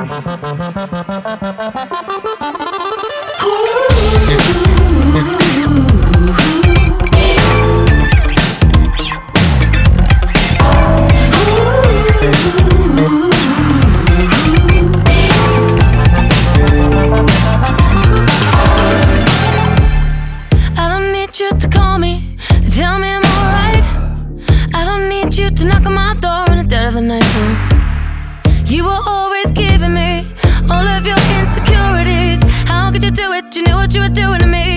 You were always giving me all of your insecurities. How could you do it? You knew what you were doing to me.